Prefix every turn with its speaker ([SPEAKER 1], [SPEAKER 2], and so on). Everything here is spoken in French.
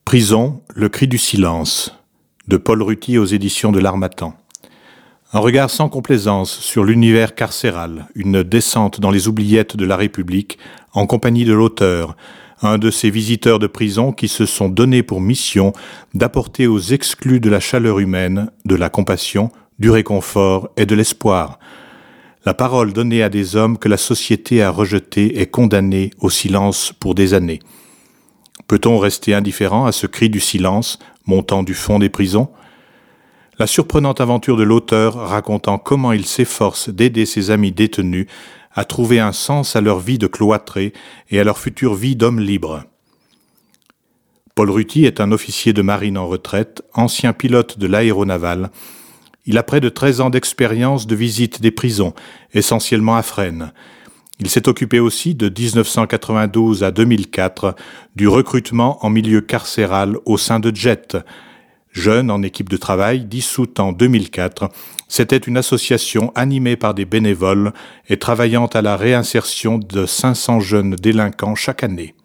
[SPEAKER 1] Prison, le cri du silence, de Paul Ruti aux éditions de l'Harmattan. Un regard sans complaisance sur l'univers carcéral, une descente dans les oubliettes de la République, en compagnie de l'auteur, un de ces visiteurs de prison qui se sont donnés pour mission d'apporter aux exclus de la chaleur humaine, de la compassion, du réconfort et de l'espoir. La parole donnée à des hommes que la société a rejetés et condamnés au silence pour des années. Peut-on rester indifférent à ce cri du silence montant du fond des prisons ? La surprenante aventure de l'auteur racontant comment il s'efforce d'aider ses amis détenus à trouver un sens à leur vie de cloîtrés et à leur future vie d'hommes libres. Paul Ruti est un officier de marine en retraite, ancien pilote de l'aéronavale. Il a près de 13 ans d'expérience de visite des prisons, essentiellement à Fresnes. Il s'est occupé aussi de 1992 à 2004 du recrutement en milieu carcéral au sein de JET. Jeunes en équipe de travail, dissoute en 2004, c'était une association animée par des bénévoles et travaillant à la réinsertion de 500 jeunes délinquants chaque année.